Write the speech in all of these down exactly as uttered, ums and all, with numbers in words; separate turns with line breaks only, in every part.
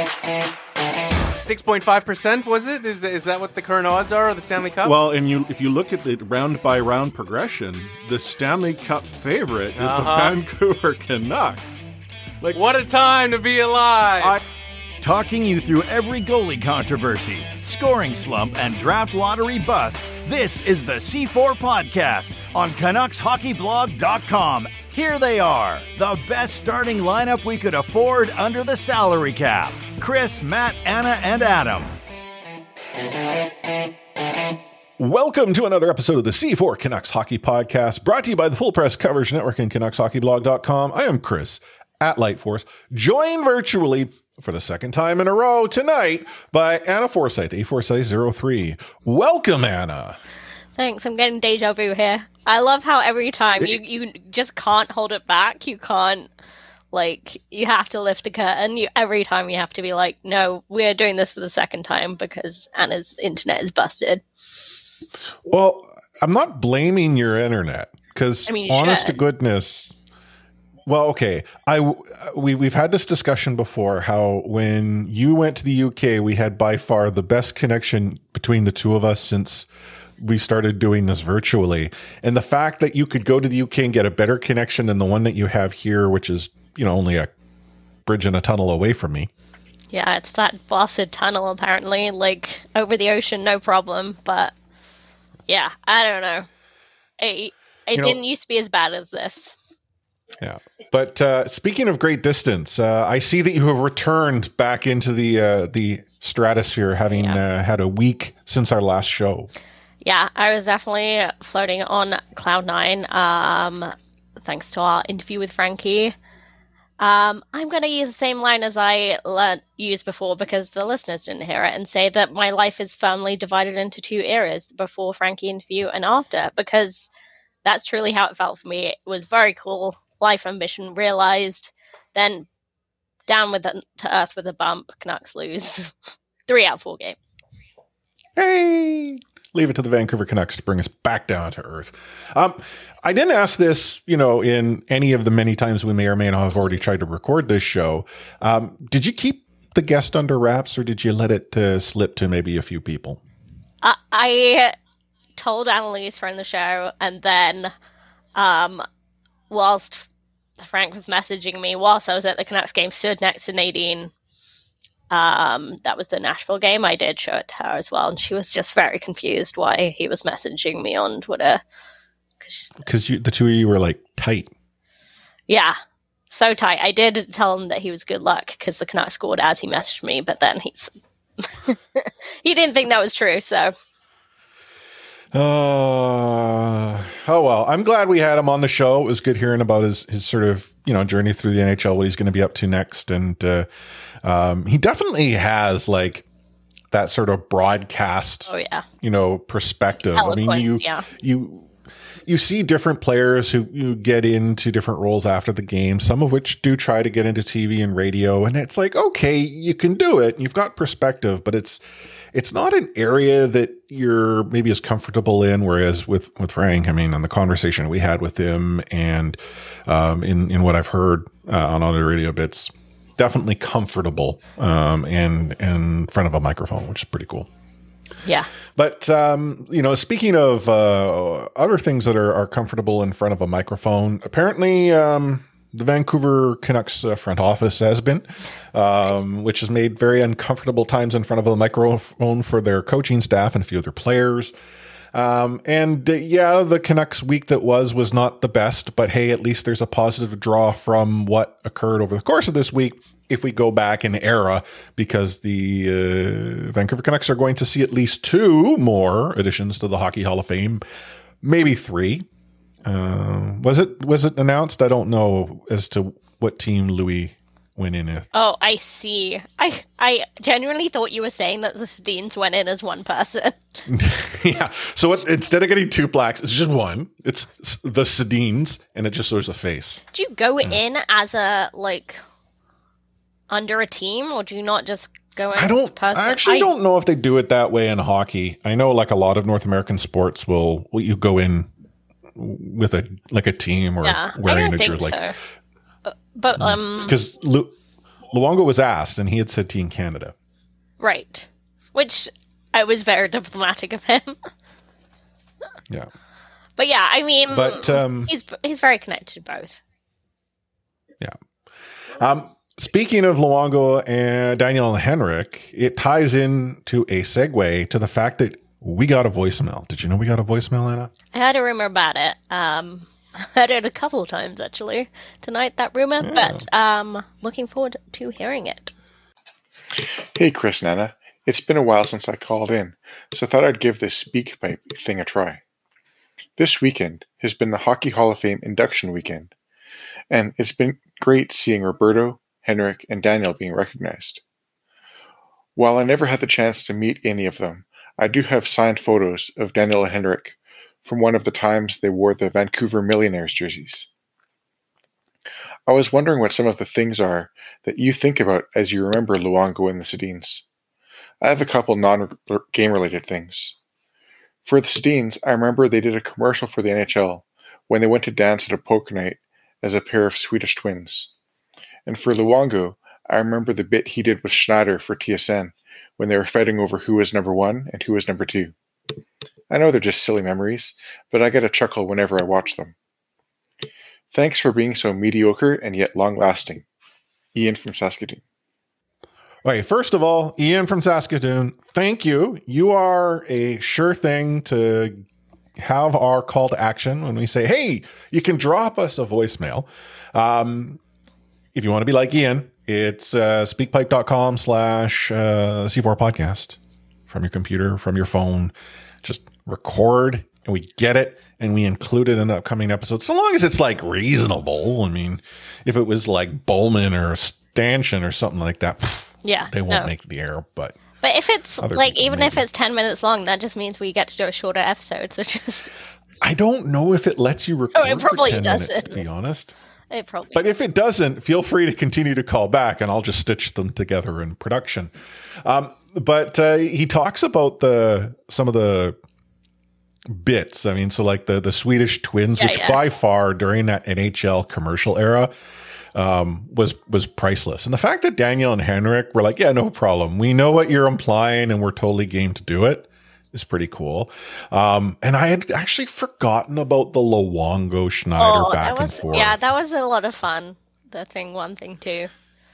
six point five percent, was it? Is is that what the current odds are of the Stanley Cup?
Well, and you if you look at the round-by-round progression, the Stanley Cup favorite is uh-huh. the Vancouver Canucks.
Like, what a time to be alive! I-
Talking you through every goalie controversy, scoring slump, and draft lottery bust, this is the C four Podcast on Canucks Hockey Blog dot com. Here they are, the best starting lineup we could afford under the salary cap. Chris, Matt, Anna, and Adam.
Welcome to another episode of the C four Canucks Hockey Podcast, brought to you by the Full Press Coverage Network and Canucks Hockey Blog dot com. I am Chris, at Lightforce, joined virtually for the second time in a row tonight by Anna Forsyth, A Forsyth zero three. Welcome, Anna.
Thanks, I'm getting deja vu here. I love how every time you, you just can't hold it back. You can't, like, you have to lift the curtain. You, every time you have to be like, no, we're doing this for the second time because Anna's internet is busted.
Well, I'm not blaming your internet because, I mean, honest should. to goodness... Well, okay. I we we've had this discussion before. How when you went to the U K, we had by far the best connection between the two of us since we started doing this virtually. And the fact that you could go to the U K and get a better connection than the one that you have here, which is, you know, only a bridge and a tunnel away from me.
Yeah, it's that blasted tunnel apparently, like over the ocean, no problem. But yeah, I don't know. It it you didn't know, used to be as bad as this.
Yeah. But uh, speaking of great distance, uh, I see that you have returned back into the uh, the stratosphere, having yeah. uh, had a week since our last show.
Yeah, I was definitely floating on cloud nine, um, thanks to our interview with Frankie. Um, I'm going to use the same line as I learnt, used before because the listeners didn't hear it, and say that my life is firmly divided into two eras, the before Frankie interview and after, because that's truly how it felt for me. It was very cool. Life ambition realized, then down with the, to earth with a bump. Canucks lose three out of four games.
Hey, leave it to the Vancouver Canucks to bring us back down to earth. Um, I didn't ask this, you know, in any of the many times we may or may not have already tried to record this show. Um, did you keep the guest under wraps, or did you let it uh, slip to maybe a few people?
Uh, I told Annalise from the show, and then, um, whilst Frank was messaging me whilst I was at the Canucks game, stood next to Nadine. Um, that was the Nashville game. I did show it to her as well, and she was just very confused why he was messaging me on Twitter.
Because the two of you were like tight. Yeah,
so tight. I did tell him that he was good luck because the Canucks scored as he messaged me, but then he's he didn't think that was true, so...
Uh, oh, well, I'm glad we had him on the show. It was good hearing about his, his sort of, you know, journey through the N H L, what he's going to be up to next. And uh, um, he definitely has like that sort of broadcast,
oh, yeah.
you know, perspective.
Eloquent,
I mean, you,
yeah.
you, you see different players who you get into different roles after the game, some of which do try to get into T V and radio. And it's like, okay, you can do it. You've got perspective, but it's, It's not an area that you're maybe as comfortable in, whereas with, with Frank, I mean, on the conversation we had with him and um, in, in what I've heard uh, on other radio bits, definitely comfortable um, and, and in front of a microphone, which is pretty cool.
Yeah.
But, um, you know, speaking of uh, other things that are, are comfortable in front of a microphone, apparently um, the Vancouver Canucks uh, front office has been, um, which has made very uncomfortable times in front of a microphone for their coaching staff and a few of their players. Um, and uh, yeah, the Canucks week that was, was not the best, but hey, at least there's a positive draw from what occurred over the course of this week. If we go back in era, because the uh, Vancouver Canucks are going to see at least two more additions to the Hockey Hall of Fame, maybe three. Uh, was it was it announced? I don't know as to what team Louis went in with.
Oh, I see. I I genuinely thought you were saying that the Sedins went in as one person.
Yeah. So it, instead of getting two plaques, it's just one. It's the Sedins, and it just shows a face.
Do you go
yeah.
in as a like under a team, or do you not just go in?
I don't.
As
I actually I, don't know if they do it that way in hockey. I know, like a lot of North American sports, will, will you go in with a like a team or
yeah,
wearing
I don't
a
think
jersey,
so.
like,
but um,
because Lu- Luongo was asked, and he had said Team Canada.
Right. Which I was very diplomatic of him.
Yeah.
But yeah, I mean,
But um,
he's he's very connected to both.
Yeah. Um, speaking of Luongo and Daniel and Henrik, it ties in to a segue to the fact that we got a voicemail. Did you know we got a voicemail, Anna?
I had a rumor about it. Um, I heard it a couple of times, actually, tonight, that rumor.
Yeah.
But um, looking forward to hearing it.
Hey, Chris and Anna. It's been a while since I called in, so I thought I'd give this SpeakPipe thing a try. This weekend has been the Hockey Hall of Fame induction weekend, and it's been great seeing Roberto, Henrik, and Daniel being recognized. While I never had the chance to meet any of them, I do have signed photos of Daniel and Henrik from one of the times they wore the Vancouver Millionaires jerseys. I was wondering what some of the things are that you think about as you remember Luongo and the Sedins. I have a couple non-game related things. For the Sedins, I remember they did a commercial for the N H L when they went to dance at a poker night as a pair of Swedish twins. And for Luongo, I remember the bit he did with Schneider for T S N when they were fighting over who was number one and who was number two. I know they're just silly memories, but I get a chuckle whenever I watch them. Thanks for being so mediocre and yet long-lasting. Ian from Saskatoon.
Okay, first of all, Ian from Saskatoon, thank you. You are a sure thing to have our call to action when we say, hey, you can drop us a voicemail. Um, if you want to be like Ian, it's uh, speakpipe.com slash C4 podcast from your computer, from your phone. Just record and we get it and we include it in upcoming episodes. So long as it's like reasonable. I mean, if it was like Bowman or Stanchion or something like that, pff,
yeah,
they won't
no.
make the air. But
But if it's like,
people
even
maybe.
if it's ten minutes long, that just means we get to do a shorter episode. So just,
I don't know if it lets you record
Oh, it probably
for ten
doesn't.
minutes, to be honest.
it probably.
But if it doesn't, feel free to continue to call back and I'll just stitch them together in production. Um, but uh, he talks about the some of the bits. I mean, so like the, the Swedish twins,
Yeah,
which
yeah.
by far during that N H L commercial era um, was was priceless. And the fact that Daniel and Henrik were like, yeah, no problem. We know what you're implying and we're totally game to do it is pretty cool. Um, and I had actually forgotten about the Luongo Schneider
oh,
back
that was,
and forth.
Yeah, that was a lot of fun. The thing, one thing, too.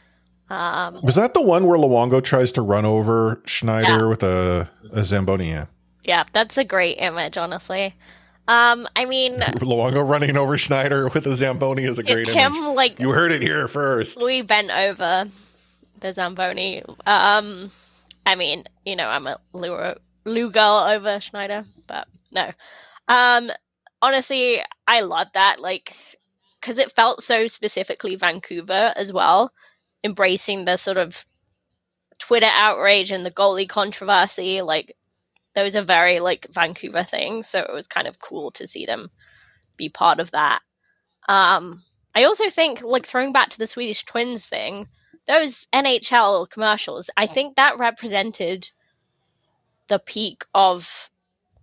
Um,
Was that the one where Luongo tries to run over Schneider
Yeah.
with a, a Zamboni? Yeah.
yeah, that's a great image, honestly. Um, I mean,
Luongo running over Schneider with a Zamboni is a great
him,
image.
like,
You heard it here first.
we bent over the Zamboni. Um, I mean, you know, I'm a Lou, Lou girl over Schneider, but no. Um, honestly, I love that, like, because it felt so specifically Vancouver as well, embracing the sort of Twitter outrage and the goalie controversy. Like, those are very, like, Vancouver things, so it was kind of cool to see them be part of that. Um, I also think, like, throwing back to the Swedish Twins thing, those N H L commercials, I think that represented the peak of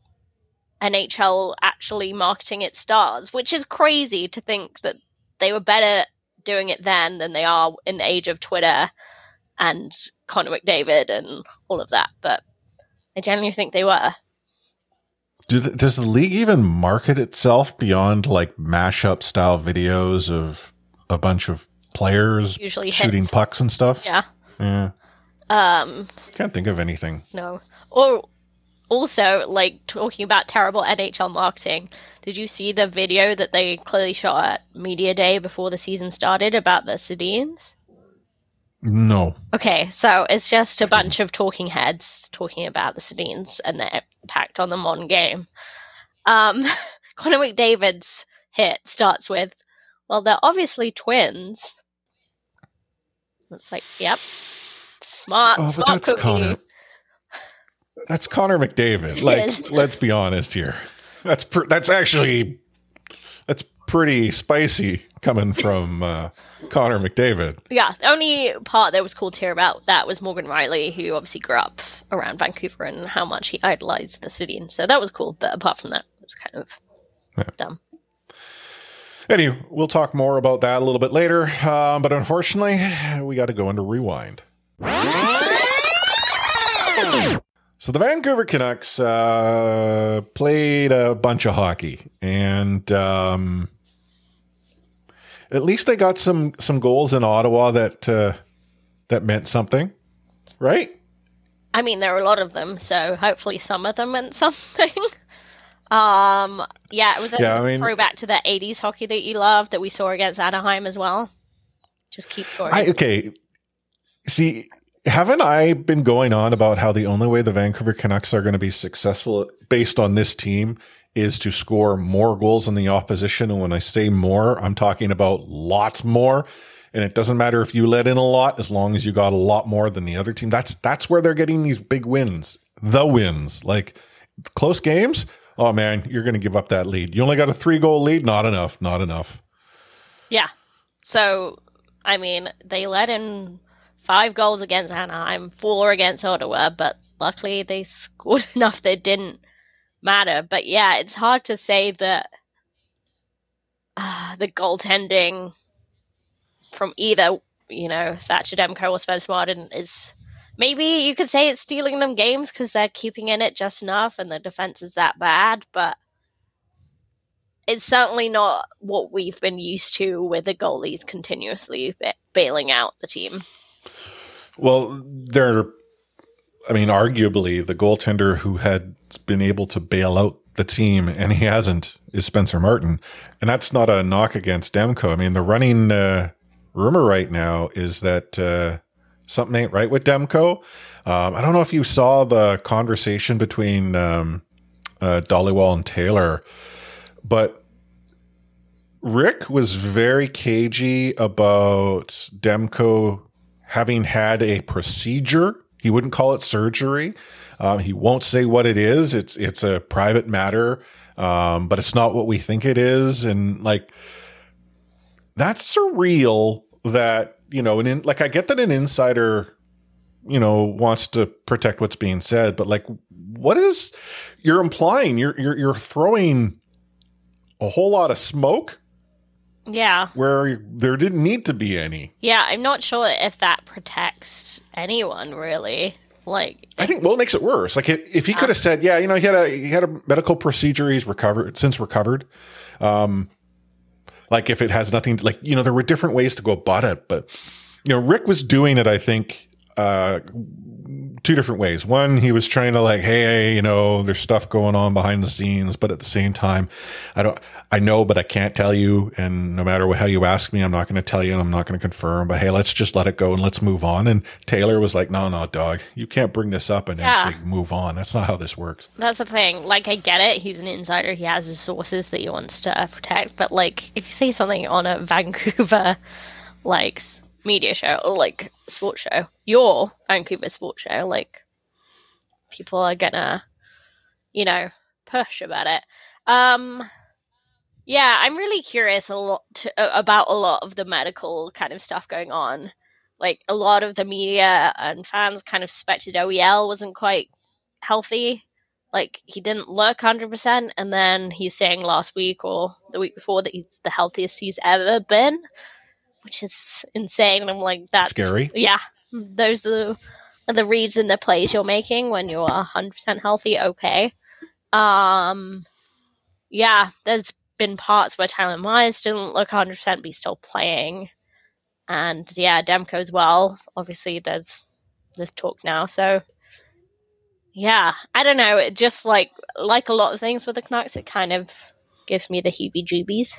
N H L actually marketing its stars, which is crazy to think that they were better doing it then than they are in the age of Twitter and Connor McDavid and all of that. But I genuinely think they were.
Do the, does the league even market itself beyond like mashup style videos of a bunch of players
Usually
shooting
hits.
pucks and stuff?
Yeah.
Yeah.
Um,
Can't think of anything.
no. Or also, like, talking about terrible N H L marketing, did you see the video that they clearly shot at Media Day before the season started about the Sedins?
No.
Okay, so it's just a bunch of talking heads talking about the Sedins and their impact on the modern game. Um, Connor McDavid's hit starts with, well, they're obviously twins. It's like, yep. Smart,
Oh, but
smart
that's
cookie.
Connor. That's Connor McDavid. Like,
Yes.
let's be honest here. That's pr- that's actually that's pretty spicy coming from uh, Connor McDavid.
Yeah, the only part that was cool to hear about that was Morgan Riley, who obviously grew up around Vancouver and how much he idolized the city. And so that was cool. But apart from that, it was kind of
Yeah.
dumb.
Anyway, we'll talk more about that a little bit later. Um, but unfortunately, we got to go into rewind. So the Vancouver Canucks uh, played a bunch of hockey, and um, at least they got some some goals in Ottawa that uh, that meant something, right?
I mean, there are a lot of them, so hopefully some of them meant something. um, yeah, it was a
yeah, I mean,
throwback to the eighties hockey that you love that we saw against Anaheim as well. Just keep scoring.
I, okay, see. Haven't I been going on about how the only way the Vancouver Canucks are going to be successful based on this team is to score more goals than the opposition? And when I say more, I'm talking about lots more. And it doesn't matter if you let in a lot, as long as you got a lot more than the other team. That's that's where they're getting these big wins, the wins. Like close games, oh man, you're going to give up that lead. You only got a three-goal lead? Not enough, not enough.
Yeah. So, I mean, they let in five goals against Anaheim, four against Ottawa, but luckily they scored enough that it didn't matter. But yeah, it's hard to say that uh, the goaltending from either, you know, Thatcher Demko or Spencer Martin is, maybe you could say it's stealing them games because they're keeping in it just enough and the defense is that bad, but it's certainly not what we've been used to with the goalies continuously ba- bailing out the team.
Well, they're, I mean, arguably the goaltender who had been able to bail out the team, and he hasn't, is Spencer Martin. And that's not a knock against Demko. I mean, the running uh, rumor right now is that uh, something ain't right with Demko. Um, I don't know if you saw the conversation between um, uh, Dhaliwal and Taylor, but Rick was very cagey about Demko having had a procedure. He wouldn't call it surgery. Um, he won't say what it is. It's it's a private matter, um, but it's not what we think it is. And like, that's surreal that, you know, and in, like, I get that an insider, you know, wants to protect what's being said, but like, what is, you're implying you're, you're, you're throwing a whole lot of smoke.
Yeah.
Where there didn't need to be any.
Yeah, I'm not sure if that protects anyone, really. Like,
I think, well, it makes it worse. Like, if, if he could have said, yeah, you know, he had a he had a medical procedure, he's recovered, since recovered. Um, like, if it has nothing, like, you know, there were different ways to go about it. But, you know, Rick was doing it, I think, uh, two different ways. One, he was trying to like, hey, you know, there's stuff going on behind the scenes, but at the same time, I don't, I know, but I can't tell you. And no matter how you ask me, I'm not going to tell you and I'm not going to confirm, but hey, let's just let it go and let's move on. And Taylor was like, no, no, dog, you can't bring this up and
yeah.
then say move on. That's not how this works.
That's the thing. Like, I get it. He's an insider. He has his sources that he wants to protect. But like, if you say something on a Vancouver, like, media show or like sports show, your Vancouver sports show, like, people are gonna, you know, push about it. Um, yeah, I'm really curious a lot to, about a lot of the medical kind of stuff going on. Like, a lot of the media and fans kind of suspected O E L wasn't quite healthy. Like, he didn't look one hundred percent, and then he's saying last week or the week before that he's the healthiest he's ever been, which is insane. And I'm like, that's
scary.
Yeah, those are the, are the reads and the plays you're making when you're one hundred percent healthy. Okay. Um, yeah, there's been parts where Tyler Myers didn't look one hundred percent, but he's still playing. And yeah, Demko as well. Obviously, there's this talk now. So yeah, I don't know. It just like like a lot of things with the Canucks, it kind of gives me the heebie-jeebies.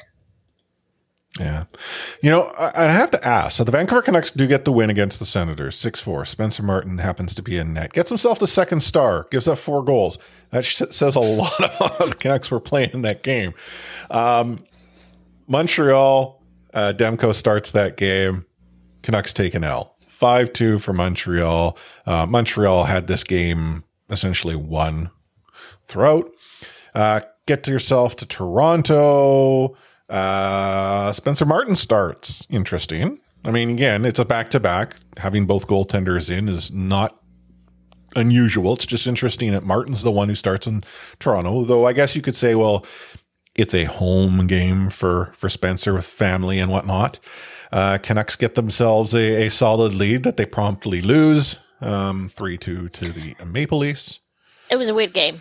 Yeah. You know, I, I have to ask. So the Vancouver Canucks do get the win against the Senators, six four. Spencer Martin happens to be in net. Gets himself the second star. Gives up four goals. That sh- says a lot about how the Canucks were playing in that game. Um, Montreal, uh, Demko starts that game. Canucks take an L. five two for Montreal. Uh, Montreal had this game essentially won throughout. Uh, get to yourself to Toronto. Uh, Spencer Martin starts. Interesting. I mean, again, it's a back-to-back. Having both goaltenders in is not unusual. It's just interesting that Martin's the one who starts in Toronto, though I guess you could say, well, It's a home game for, for Spencer with family and whatnot. Uh, Canucks get themselves a, a solid lead that they promptly lose, um, three two to the Maple Leafs.
It was a weird game.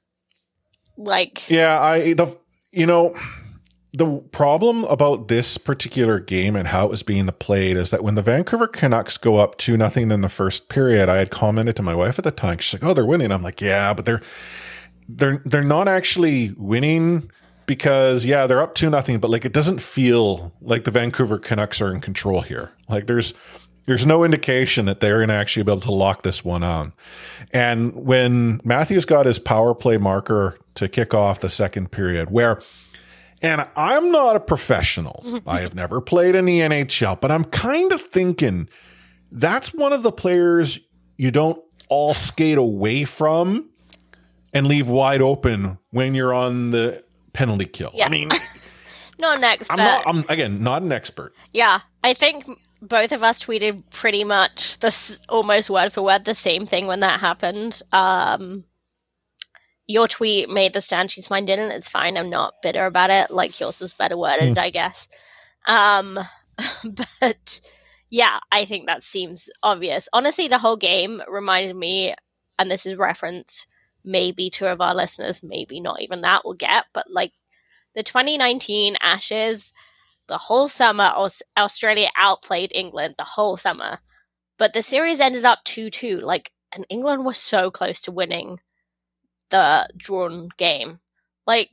Like,
yeah, I the you know the problem about this particular game and how it was being played is that when the Vancouver Canucks go up two nothing in the first period, I had commented to my wife at the time. She's like, "Oh, they're winning." I'm like, "Yeah, but they're they're they're not actually winning." Because, yeah, they're up two nothing, but like it doesn't feel like the Vancouver Canucks are in control here. Like there's there's no indication that they're going to actually be able to lock this one on. And when Matthews got his power play marker to kick off the second period, where, and I'm not a professional, I have never played in the N H L, but I'm kind of thinking that's one of the players you don't all skate away from and leave wide open when you're on the penalty kill.
Yeah.
I mean,
not an expert.
I'm not, I'm, again, not an expert.
Yeah, I think both of us tweeted pretty much this, almost word for word, the same thing when that happened. Um, your tweet made the stanchies, mine didn't. It's fine. I'm not bitter about it. Like yours was better worded, mm. I guess. Um, but yeah, I think that seems obvious. Honestly, the whole game reminded me, and this is reference maybe two of our listeners, maybe not even that will get, but like the twenty nineteen Ashes, the whole summer, Australia outplayed England the whole summer, but the series ended up two two, like, and England was so close to winning the drawn game. Like,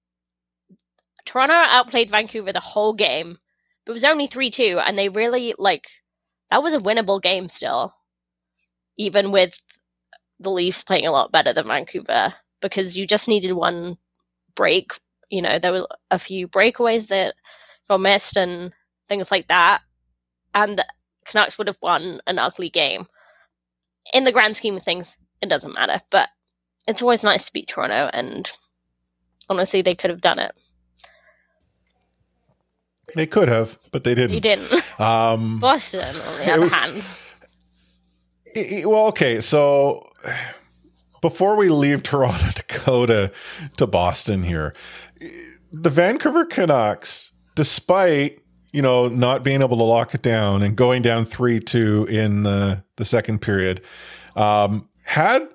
Toronto outplayed Vancouver the whole game, but it was only three two, and they really, like, that was a winnable game still, even with the Leafs playing a lot better than Vancouver, because you just needed one break. You know, there were a few breakaways that got missed and things like that, and the Canucks would have won an ugly game. In the grand scheme of things, it doesn't matter, but it's always nice to beat Toronto, and honestly, they could have done it.
They could have, but they didn't.
You didn't. Um, Boston, on the other was, hand.
It, well, okay, so before we leave Toronto to go to, to Boston here, the Vancouver Canucks, despite, you know, not being able to lock it down and going down three two in the, the second period, um, had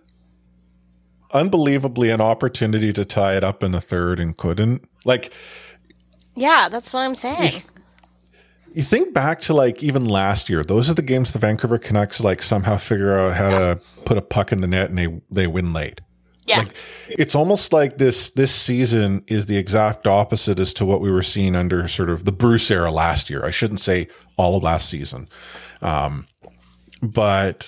unbelievably an opportunity to tie it up in the third and couldn't. Like,
yeah, that's what I'm saying.
You think back to like even last year, those are the games the Vancouver Canucks like somehow figure out how yeah. to put a puck in the net and they, they win late.
Yeah.
Like, it's almost like this this season is the exact opposite as to what we were seeing under sort of the Bruce era last year. I shouldn't say all of last season. Um, but,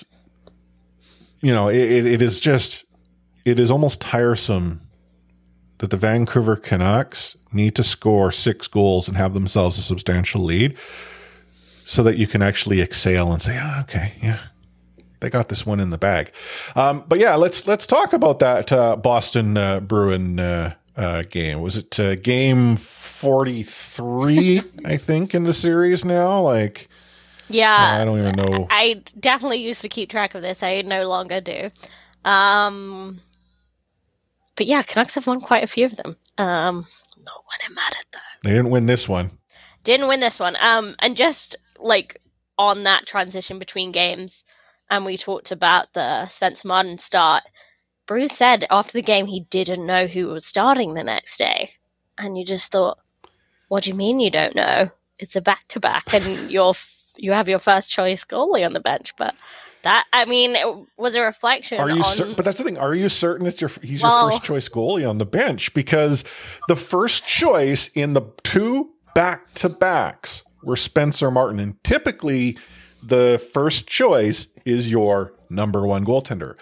you know, it, it is just, it is almost tiresome that the Vancouver Canucks need to score six goals and have themselves a substantial lead so that you can actually exhale and say, oh, okay, yeah, they got this one in the bag. Um, but yeah, let's let's talk about that uh, Boston uh, Bruin uh, uh, game. Was it uh, game forty-three, I think, in the series now? Like,
yeah,
uh, I don't even know.
I definitely used to keep track of this. I no longer do. Um, but yeah, Canucks have won quite a few of them. Um, not when it mattered, though.
They didn't win this one.
Didn't win this one. Um, and just like on that transition between games, and we talked about the Spencer Martin start. Bruce said after the game he didn't know who was starting the next day, and you just thought, "What do you mean you don't know? It's a back-to-back, and you're you have your first choice goalie on the bench." But that, I mean, it was a reflection.
Are you?
on...
Cer- but that's the thing. Are you certain it's your he's
well,
your first choice goalie on the bench? Because the first choice in the two back-to-backs were Spencer Martin, and typically the first choice is your number one goaltender.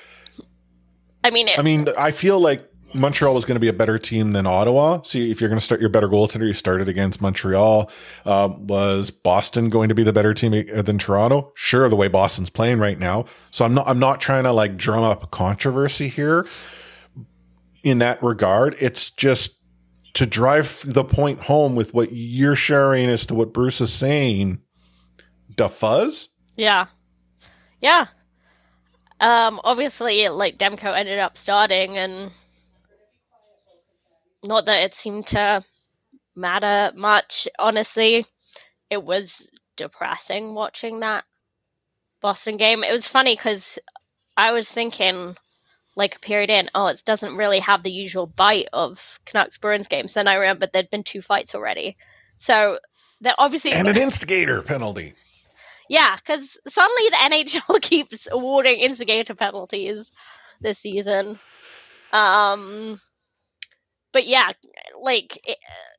I mean, it,
I mean, I feel like Montreal was going to be a better team than Ottawa. See, if you're going to start your better goaltender, you started against Montreal. Um, was Boston going to be the better team than Toronto? Sure, the way Boston's playing right now. So I'm not, I'm not trying to like drum up a controversy here in that regard. It's just to drive the point home with what you're sharing as to what Bruce is saying. Da fuzz?
Yeah. Yeah. Um, obviously, like, Demko ended up starting, and not that it seemed to matter much, honestly. It was depressing watching that Boston game. It was funny because I was thinking, like, a period in, oh, it doesn't really have the usual bite of Canucks Bruins games. Then I remembered there'd been two fights already. So they're obviously.
And an instigator penalty.
Yeah, because suddenly the N H L keeps awarding instigator penalties this season. Um, but yeah, like it,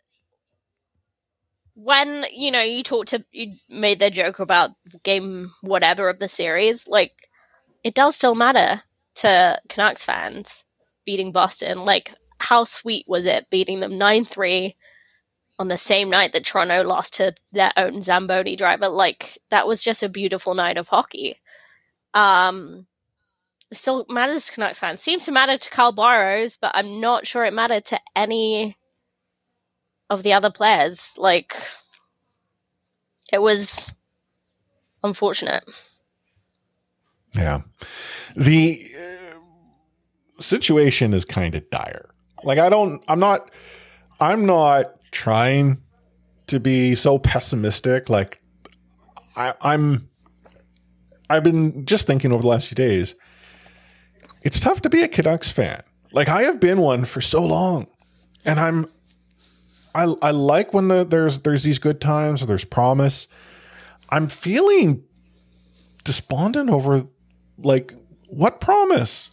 when you know you talked to you made the joke about game whatever of the series, like it does still matter to Canucks fans beating Boston. Like, how sweet was it beating them nine three on the same night that Toronto lost to their own Zamboni driver? Like, that was just a beautiful night of hockey. Um, it still matters to Canucks fans. Seems to matter to Kyle Burrows, but I'm not sure it mattered to any of the other players. Like, it was unfortunate.
Yeah. The uh, situation is kind of dire. Like, I don't, I'm not, I'm not trying to be so pessimistic. Like, I, I'm, I've been just thinking over the last few days, it's tough to be a Canucks fan. Like, I have been one for so long, and I'm, I, I like when the, there's, there's these good times or there's promise. I'm feeling despondent over, like, what promise?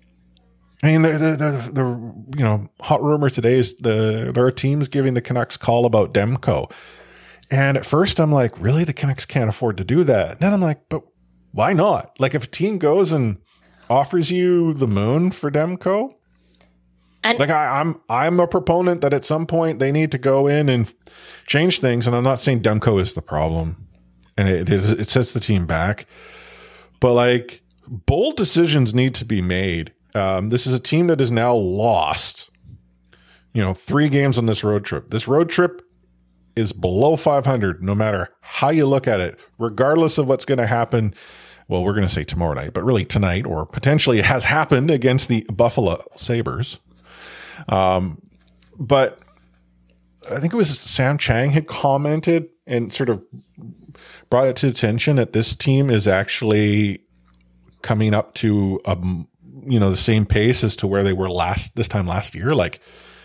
I mean, the, the, the, the you know, hot rumor today is the there are teams giving the Canucks call about Demko. And at first I'm like, really? The Canucks can't afford to do that. And then I'm like, but why not? Like, if a team goes and offers you the moon for Demko, and like I, I'm I'm a proponent that at some point they need to go in and change things. And I'm not saying Demko is the problem. And it is it sets the team back. But like, bold decisions need to be made. Um, this is a team that is now lost, you know, three games on this road trip. This road trip is below five hundred, no matter how you look at it, regardless of what's going to happen. Well, we're going to say tomorrow night, but really tonight, or potentially it has happened against the Buffalo Sabres. Um, but I think it was Sam Chang had commented and sort of brought it to attention that this team is actually coming up to a, you know, the same pace as to where they were last this time last year. Like,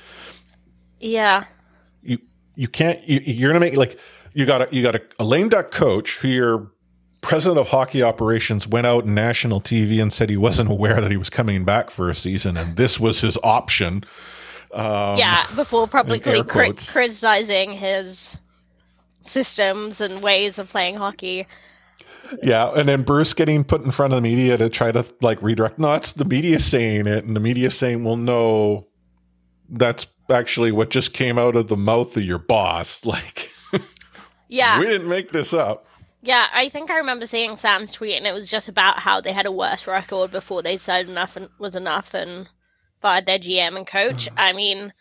yeah,
you you can't you, you're gonna make like you got a you got a, a lame duck coach who your president of hockey operations went out on national T V and said he wasn't aware that he was coming back for a season and this was his option. Um,
yeah, before publicly cri- criticizing his systems and ways of playing hockey.
Yeah, and then Bruce getting put in front of the media to try to like redirect. No, it's the media saying it, and the media saying, "Well, no, that's actually what just came out of the mouth of your boss." Like,
yeah,
we didn't make this up.
Yeah, I think I remember seeing Sam's tweet, and it was just about how they had a worse record before they decided enough was enough and fired their G M and coach. I mean,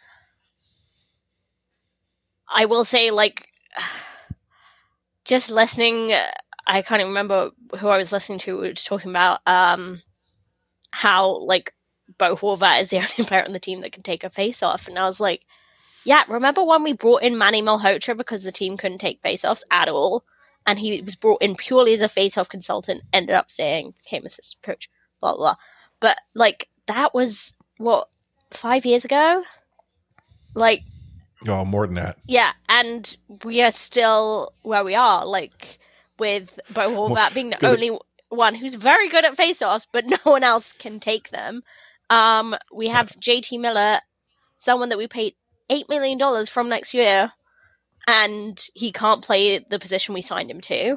I will say, like, just listening. I can't even remember who I was listening to. We were talking about um, how, like, Bo Horvat is the only player on the team that can take a face-off. And I was like, yeah, remember when we brought in Manny Malhotra because the team couldn't take face-offs at all? And he was brought in purely as a face-off consultant, ended up staying, became assistant coach, blah, blah, blah. But, like, that was, what, five years ago? Like...
Oh, more than that.
Yeah, and we are still where we are, like... with Bo Horvat well, being the only one who's very good at face-offs, but no one else can take them. Um, we have J T Miller, someone that we paid eight million dollars from next year, and he can't play the position we signed him to.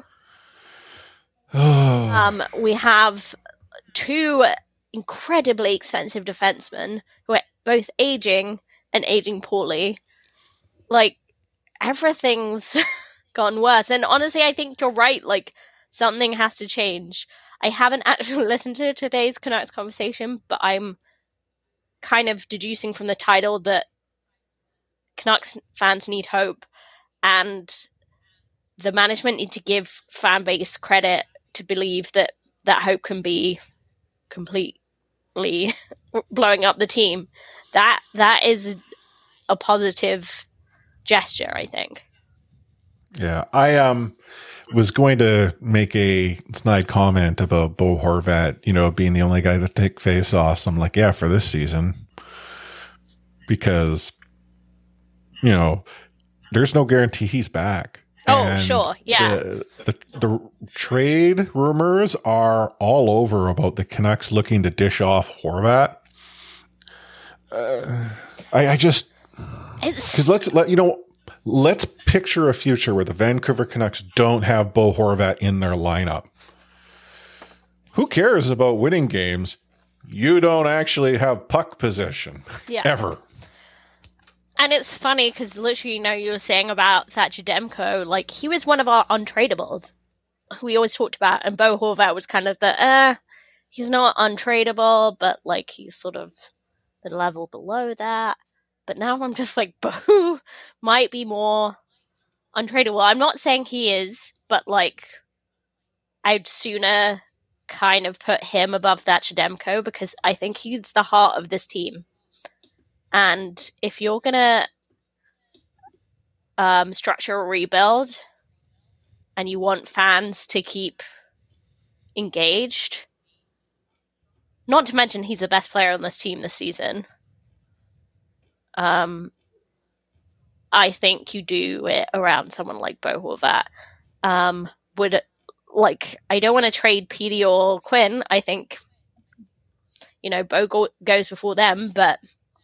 um, we have two incredibly expensive defensemen who are both aging and aging poorly. Like, everything's... gone worse. And honestly, I think you're right. Like, something has to change. I haven't actually listened to today's Canucks conversation, but I'm kind of deducing from the title that Canucks fans need hope, and the management need to give fan base credit to believe that that hope can be completely blowing up the team. That that is a positive gesture, I think.
Yeah, I um was going to make a snide comment about Bo Horvat, you know, being the only guy to take face-offs. I'm like, yeah, for this season, because, you know, there's no guarantee he's back.
Oh,
and
sure, yeah.
The, the, the trade rumors are all over about the Canucks looking to dish off Horvat. Uh, I, I just, because let's let you know. Let's picture a future where the Vancouver Canucks don't have Bo Horvat in their lineup. Who cares about winning games? You don't actually have puck possession.
Yeah.
Ever.
And it's funny because literally, you know, you were saying about Thatcher Demko, like, he was one of our untradables we always talked about. And Bo Horvat was kind of the, uh, he's not untradeable, but, like, he's sort of the level below that. But now I'm just like, Bo might be more untradeable. I'm not saying he is, but, like, I'd sooner kind of put him above Thatcher Demko because I think he's the heart of this team. And if you're going to um, structure a rebuild and you want fans to keep engaged, not to mention he's the best player on this team this season, Um, I think you do it around someone like Bo Horvat. Um, would like I don't want to trade Petey or Quinn. I think, you know, Bo go- goes before them. But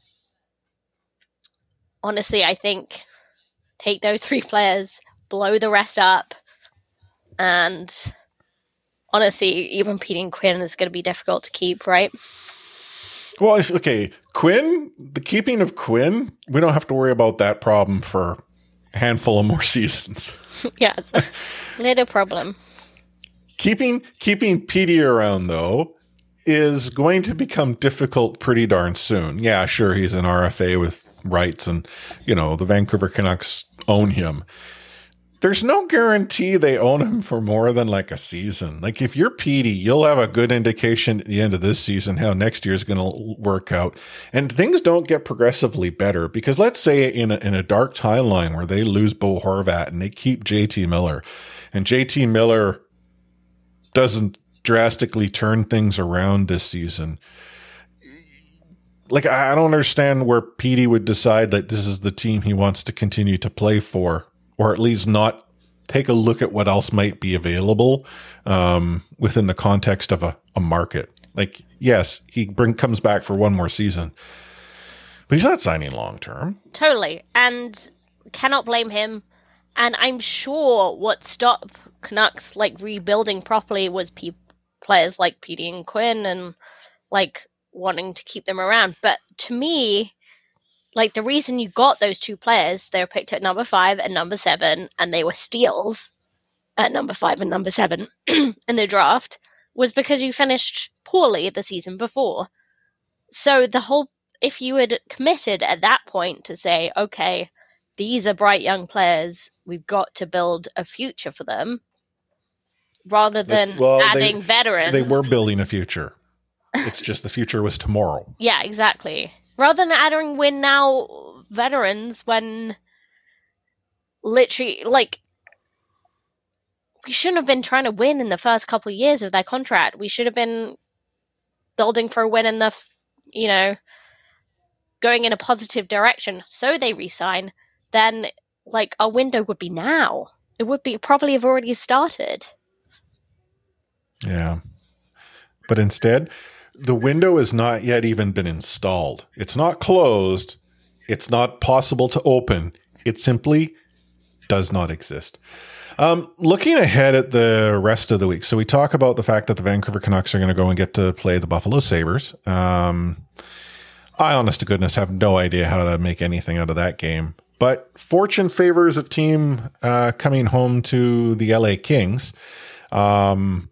honestly, I think take those three players, blow the rest up, and honestly, even Petey and Quinn is going to be difficult to keep, right?
Well, if, okay, Quinn, the keeping of Quinn, we don't have to worry about that problem for a handful of more seasons.
Yeah, little problem.
Keeping keeping Petey around, though, is going to become difficult pretty darn soon. Yeah, sure, he's an R F A with rights and, you know, the Vancouver Canucks own him. There's no guarantee they own him for more than like a season. Like if you're Petey, you'll have a good indication at the end of this season how next year's going to work out. And things don't get progressively better because let's say in a, in a dark timeline where they lose Bo Horvat and they keep J T Miller and J T Miller doesn't drastically turn things around this season. Like, I don't understand where Petey would decide that this is the team he wants to continue to play for. Or at least not take a look at what else might be available um, within the context of a, a market. Like, yes, he bring comes back for one more season, but he's not signing long term.
Totally, and cannot blame him. And I'm sure what stopped Canucks like rebuilding properly was pe- players like Petey and Quinn, and like wanting to keep them around. But to me, like, the reason you got those two players, they were picked at number five and number seven, and they were steals at number five and number seven in the draft, was because you finished poorly the season before. So the whole, if you had committed at that point to say, okay, these are bright young players, we've got to build a future for them, rather than
well,
adding
they,
veterans.
They were building a future. It's just the future was tomorrow.
Yeah, exactly. Rather than adding win now veterans when literally, like, we shouldn't have been trying to win in the first couple of years of their contract. We should have been building for a win in the, you know, going in a positive direction. So they resign. Then, like, our window would be now. It would be probably have already started.
Yeah. But instead, the window has not yet even been installed. It's not closed. It's not possible to open. It simply does not exist. Um, looking ahead at the rest of the week. So we talk about the fact that the Vancouver Canucks are going to go and get to play the Buffalo Sabres. Um, I, honest to goodness, have no idea how to make anything out of that game. But fortune favors a team uh, coming home to the L A Kings. Um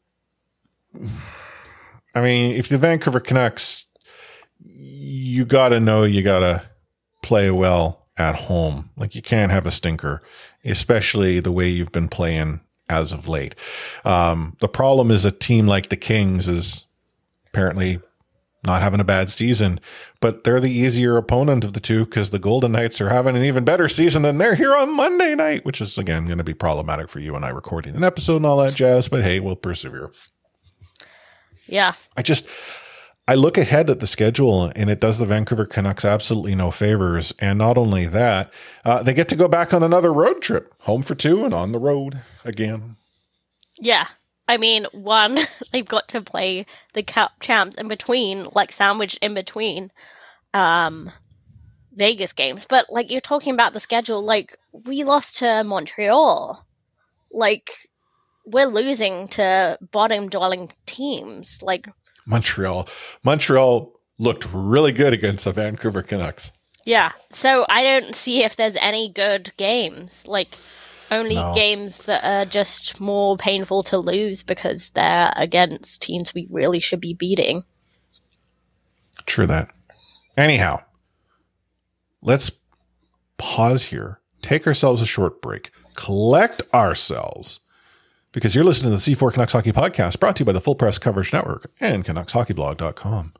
I mean, if the Vancouver Canucks, you got to know you got to play well at home. Like, you can't have a stinker, especially the way you've been playing as of late. Um, the problem is a team like the Kings is apparently not having a bad season, but they're the easier opponent of the two because the Golden Knights are having an even better season than they're here on Monday night, which is, again, going to be problematic for you and I recording an episode and all that jazz, but hey, we'll persevere.
Yeah.
I just, I look ahead at the schedule and it does the Vancouver Canucks absolutely no favors. And not only that, uh, they get to go back on another road trip, home for two and on the road again.
Yeah. I mean, one, they've got to play the Cup champs in between, like sandwiched in between um, Vegas games. But like you're talking about the schedule, like we lost to Montreal. Like we're losing to bottom dwelling teams. Like
Montreal. Montreal looked really good against the Vancouver Canucks.
Yeah. So I don't see if there's any good games. Like only
No.
games that are just more painful to lose because they're against teams we really should be beating.
True that. Anyhow, let's pause here, take ourselves a short break, collect ourselves, because you're listening to the C four Canucks Hockey Podcast, brought to you by the Full Press Coverage Network and Canucks Hockey Blog dot com.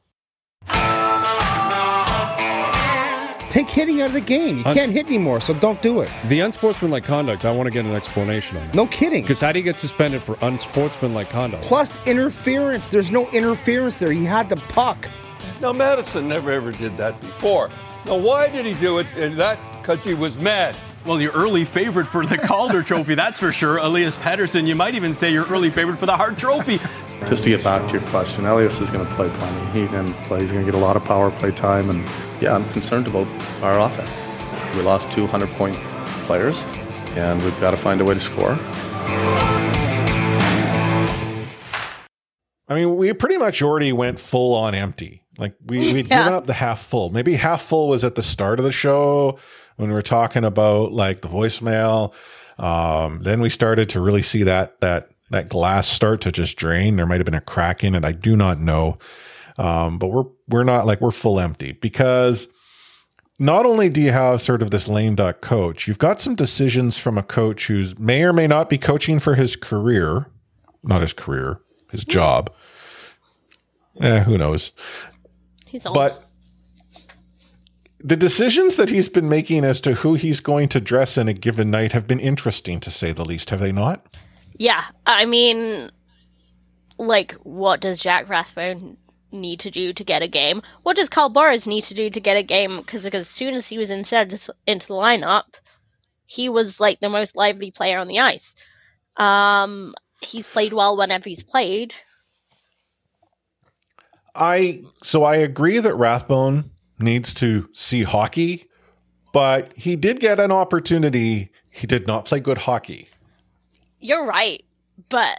Take hitting out of the game. You
Un-
can't hit anymore, so don't do it.
The unsportsmanlike conduct, I want to get an explanation on it.
No kidding.
Because how do you get suspended for unsportsmanlike conduct?
Plus interference. There's no interference there. He had the puck.
Now, Madison never ever did that before. Now, why did he do it? And that because he was mad.
Well, your early favorite for the Calder Trophy, that's for sure. Elias Pettersson, you might even say your early favorite for the Hart Trophy.
Just to get back to your question, Elias is going to play plenty. He can play. He's going to get a lot of power play time. And, yeah, I'm concerned about our offense. We lost two hundred-point players, and we've got to find a way to score.
I mean, we pretty much already went full on empty. Like, we, we'd
Yeah.
given up the half full. Maybe half full was at the start of the show when we were talking about, like, the voicemail. Um, then we started to really see that that that glass start to just drain. There might have been a crack in it. I do not know. Um, but we're we're not like we're full empty, because not only do you have sort of this lame duck coach, you've got some decisions from a coach who's may or may not be coaching for his career, not his career, his job. Eh, who knows?
He's old.
But the decisions that he's been making as to who he's going to dress in a given night have been interesting, to say the least, have they not?
Yeah, I mean, like, what does Jack Rathbone need to do to get a game? What does Carl Burrows need to do to get a game? Because as soon as he was inserted into the lineup, he was, like, the most lively player on the ice. Um, he's played well whenever he's played.
I so I agree that Rathbone needs to see hockey, but he did get an opportunity. He did not play good hockey.
You're right, but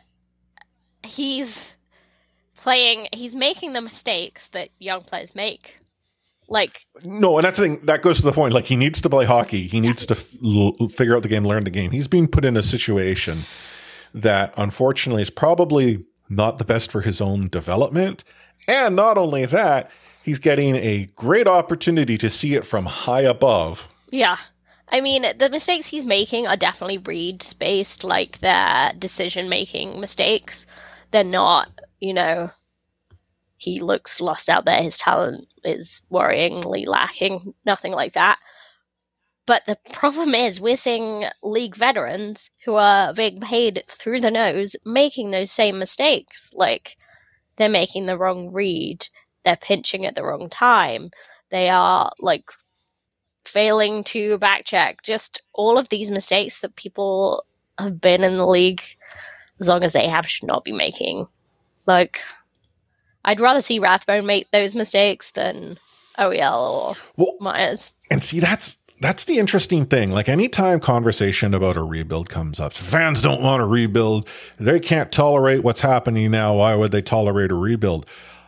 he's playing, he's making the mistakes that young players make. Like,
No, and that's the thing that goes to the point. Like, he needs to play hockey. He needs to f- l- figure out the game, learn the game. He's being put in a situation that, unfortunately, is probably not the best for his own development. And not only that, he's getting a great opportunity to see it from high above.
yeah. I mean, the mistakes he's making are definitely Reeds-based, like, they're decision-making mistakes. They're not, you know, he looks lost out there, his talent is worryingly lacking, nothing like that. But the problem is, we're seeing league veterans who are being paid through the nose making those same mistakes. Like, they're making the wrong read, they're pinching at the wrong time, they are, like, failing to backcheck. Just all of these mistakes that people have been in the league, as long as they have, should not be making. Like, I'd rather see Rathbone make those mistakes than O E L or
Well,
Myers.
and see, that's that's the interesting thing. Like, anytime conversation about a rebuild comes up, fans don't want to rebuild. They can't tolerate what's happening now. Why would they tolerate a rebuild?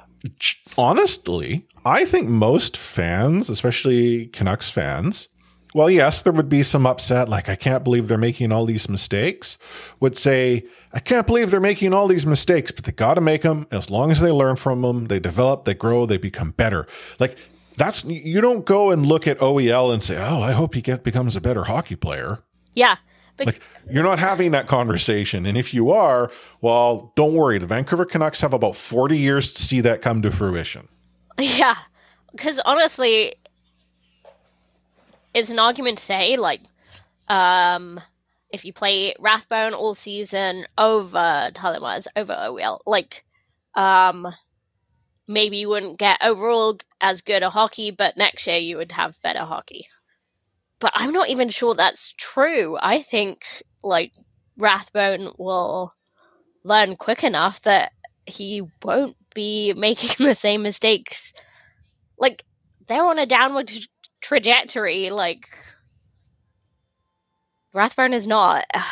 Honestly, I think most fans, especially Canucks fans, well, yes, there would be some upset, like, I can't believe they're making all these mistakes, would say, I can't believe they're making all these mistakes, but they got to make them. As long as they learn from them, they develop, they grow, they become better. Like, that's, you don't go and look at O E L and say, oh, I hope he get, becomes a better hockey player.
Yeah. But
Like, you're not having that conversation. And if you are, well, don't worry. The Vancouver Canucks have about forty years to see that come to fruition.
Yeah, because honestly, it's an argument to say, like, um, if you play Rathbone all season over Tyler Myers, over O E L, like, um, maybe you wouldn't get overall as good a hockey, but next year you would have better hockey. But I'm not even sure that's true. I think, like, Rathbone will learn quick enough that he won't be making the same mistakes. Like, they're on a downward tra- trajectory. Like, Rathbone is not. I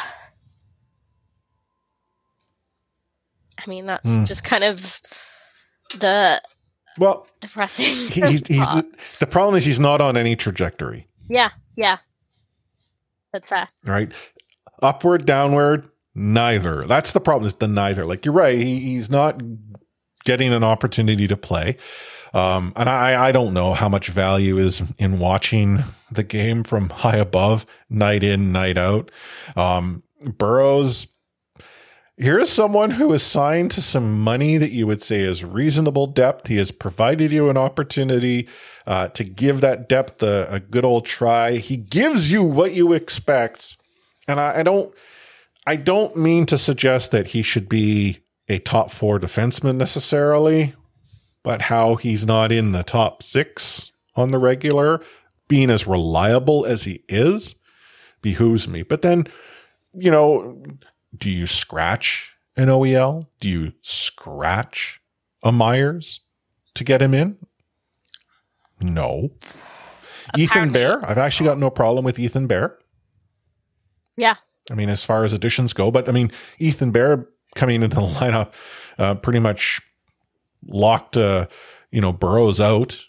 mean, that's mm. just kind of the
well
depressing.
He, he's, he's the, the problem is he's not on any trajectory.
Yeah, yeah, that's fair.
Right, upward, downward, neither. That's the problem. Is the neither. Like you're right. He, he's not getting an opportunity to play. Um, and I, I don't know how much value is in watching the game from high above, night in, night out. Um, Burrows, here's someone who is signed to some money that you would say is reasonable depth. He has provided you an opportunity uh, to give that depth a, a good old try. He gives you what you expect. And I, I don't, I don't mean to suggest that he should be a top four defenseman necessarily, but how he's not in the top six on the regular, being as reliable as he is, behooves me. But then, you know, do you scratch an O E L? Do you scratch a Myers to get him in? No. Apparently. Ethan Bear, I've actually got no problem with Ethan Bear.
Yeah.
I mean, as far as additions go, but I mean, Ethan Bear coming into the lineup uh, pretty much locked, uh, you know, Burrows out.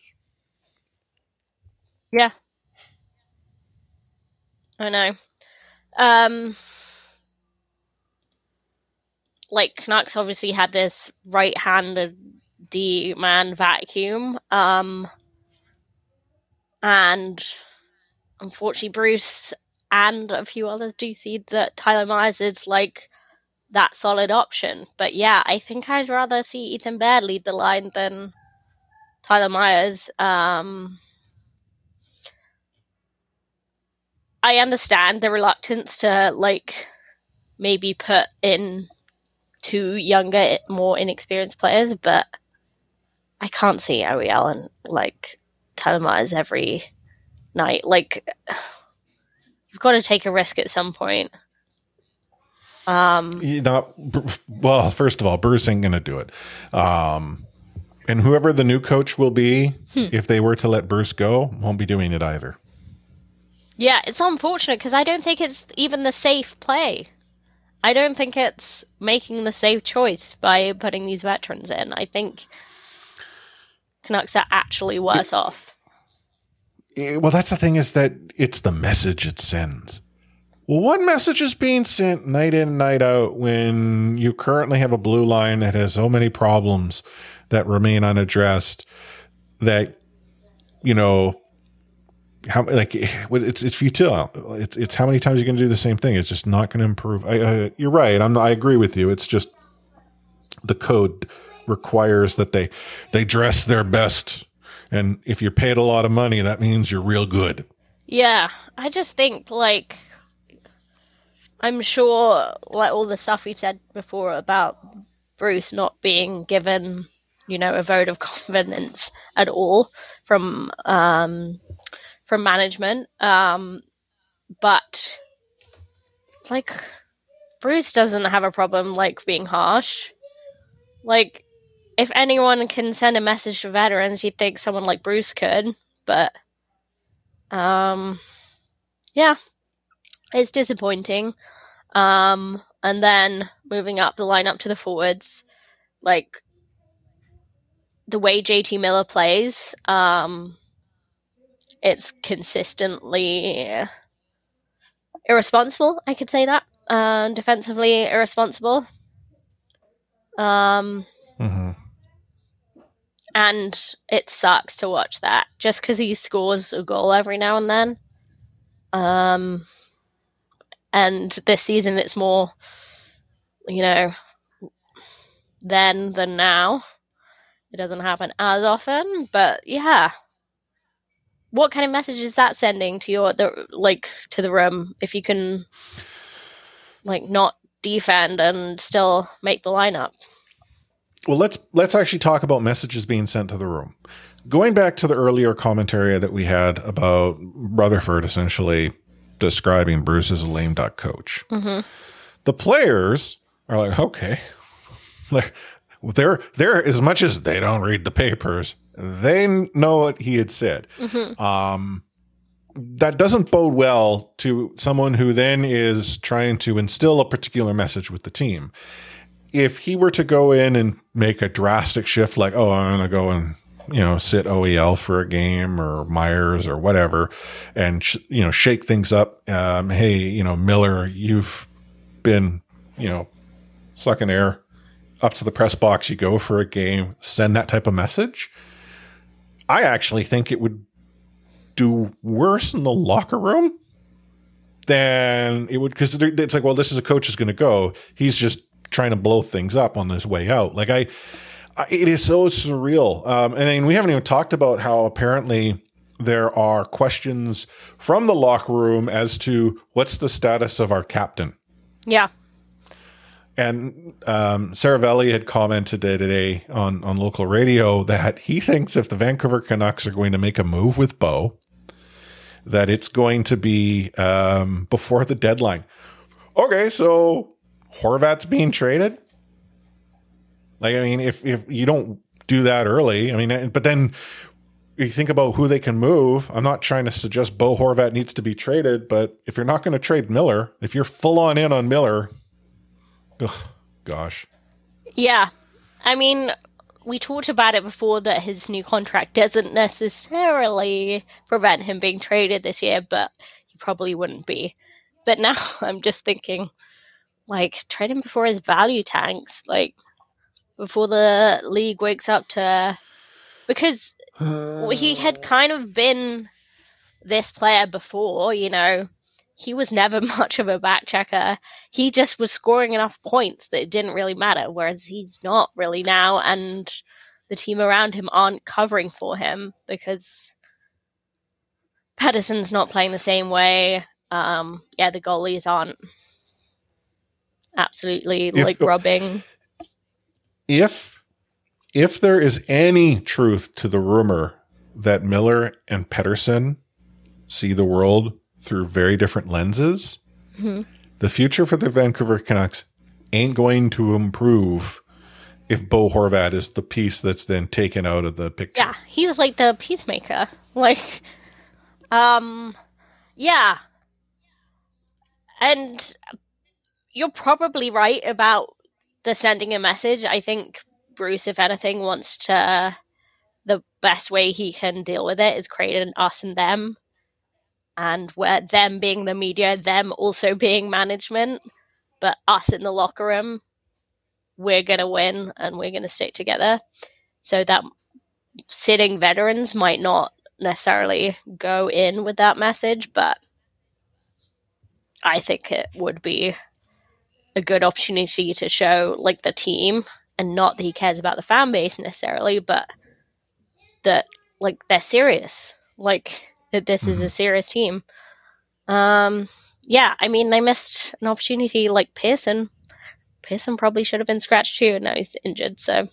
Yeah. I know. Um, like, Canucks obviously had this right-handed D-man vacuum. Um, and unfortunately, Bruce and a few others do see that Tyler Myers is, like, that solid option. But yeah, I think I'd rather see Ethan Bear lead the line than Tyler Myers. Um, I understand the reluctance to, like, maybe put in two younger, more inexperienced players, but I can't see O E L and, like, Tyler Myers every night. Like, you've got to take a risk at some point. Um,
you know, well, first of all, Bruce ain't going to do it. Um, and whoever the new coach will be, hmm. if they were to let Bruce go, won't be doing it either.
Yeah, it's unfortunate because I don't think it's even the safe play. I don't think it's making the safe choice by putting these veterans in. I think Canucks are actually worse it, off.
It, well, that's the thing, is that it's the message it sends. Well, what message is being sent night in, night out when you currently have a blue line that has so many problems that remain unaddressed that, you know, how like it's it's futile. It's it's how many times you're going to do the same thing. It's just not going to improve. I, uh, you're right. I'm I agree with you. It's just the code requires that they they dress their best, and if you're paid a lot of money, that means you're real good.
Yeah, I just think like. I'm sure, like all the stuff we've said before about Bruce not being given, you know, a vote of confidence at all from um, from management, um, but like Bruce doesn't have a problem like being harsh. Like, if anyone can send a message to veterans, you'd think someone like Bruce could, but um, yeah. It's disappointing. Um, and then moving up the lineup to the forwards, like the way J T Miller plays, um, it's consistently irresponsible. I could say that. Uh, defensively irresponsible. Um,
mm-hmm.
And it sucks to watch that just because he scores a goal every now and then. Um. And this season, it's more, you know, then than now. it doesn't happen as often. But yeah, what kind of message is that sending to your the like to the room if you can like not defend and still make the lineup?
Well, let's let's actually talk about messages being sent to the room. Going back to the earlier commentary that we had about Rutherford essentially describing Bruce as a lame duck coach.
Mm-hmm.
The players are like, okay, they're, they're, as much as they don't read the papers, they know what he had said.
Mm-hmm.
Um, that doesn't bode well to someone who then is trying to instill a particular message with the team. If he were to go in and make a drastic shift, like, oh, I'm going to go and, you know, sit O E L for a game or Myers or whatever, and, sh- you know, shake things up. Um, hey, you know, Miller, you've been, you know, sucking air up to the press box. You go for a game, send that type of message. I actually think it would do worse in the locker room than it would, because it's like, well, this is a coach is going to go. He's just trying to blow things up on his way out. Like I, I it is so surreal. Um, and I mean, we haven't even talked about how apparently there are questions from the locker room as to what's the status of our captain.
Yeah.
And um, Saravelli had commented today on, on local radio that he thinks if the Vancouver Canucks are going to make a move with Bo, that it's going to be um, before the deadline. Okay, so Horvat's being traded. Like, I mean, if, if you don't do that early, I mean, but then you think about who they can move. I'm not trying to suggest Bo Horvat needs to be traded, but if you're not going to trade Miller, if you're full on in on Miller, ugh, gosh.
Yeah. I mean, we talked about it before that his new contract doesn't necessarily prevent him being traded this year, but he probably wouldn't be. But now I'm just thinking, like, trade him before his value tanks, like, before the league wakes up to... Because uh... he had kind of been this player before, you know. He was never much of a back checker. He just was scoring enough points that it didn't really matter, whereas he's not really now, and the team around him aren't covering for him because Pettersson's not playing the same way. Um, yeah, the goalies aren't absolutely if, like rubbing.
If if there is any truth to the rumor that Miller and Pettersson see the world through very different lenses, mm-hmm. the future for the Vancouver Canucks ain't going to improve if Bo Horvat is the piece that's then taken out of the picture.
Yeah, he's like the peacemaker. Like, um, yeah. And you're probably right about the sending a message. I think Bruce, if anything, wants to, the best way he can deal with it is create an us and them. And where them being the media, them also being management, but us in the locker room, we're going to win and we're going to stick together. So that sitting veterans might not necessarily go in with that message, but I think it would be a good opportunity to show, like, the team, and not that he cares about the fan base necessarily, but that, like, they're serious. Like, that this is a serious team. Um, yeah, I mean, they missed an opportunity like Pearson. Pearson probably should have been scratched too, and now he's injured, so.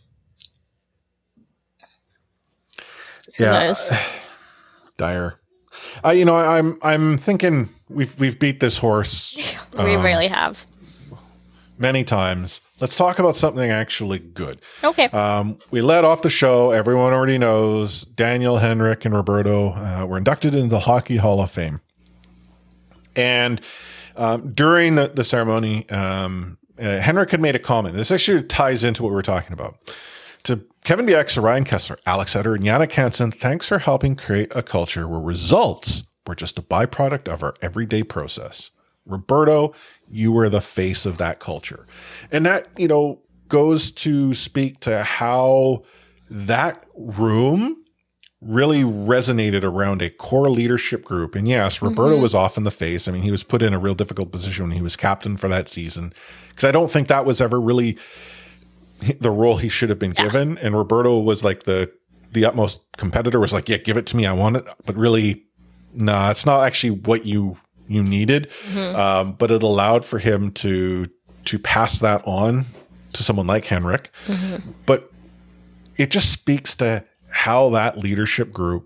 Who
yeah.
knows?
Dire. Uh, you know, I'm I'm thinking we've we've beat this horse.
we
um,
really have.
Many times. Let's talk about something actually good.
Okay.
Um, we led off the show. Everyone already knows Daniel, Henrik, and Roberto uh, were inducted into the Hockey Hall of Fame. And um, during the, the ceremony, um, uh, Henrik had made a comment. This actually ties into what we were talking about. To Kevin Bieksa, Ryan Kessler, Alex Etter, and Jannik Hansen, thanks for helping create a culture where results were just a byproduct of our everyday process. Roberto, you were the face of that culture. And that, you know, goes to speak to how that room really resonated around a core leadership group. And yes, Roberto mm-hmm. was often the face. I mean, he was put in a real difficult position when he was captain for that season, because I don't think that was ever really the role he should have been
Yeah.
given. And Roberto was like the, the utmost competitor, was like, yeah, give it to me. I want it. But really, nah, it's not actually what you, you needed.
Mhm.
Um, but it allowed for him to, to pass that on to someone like Henrik.
Mhm.
But it just speaks to how that leadership group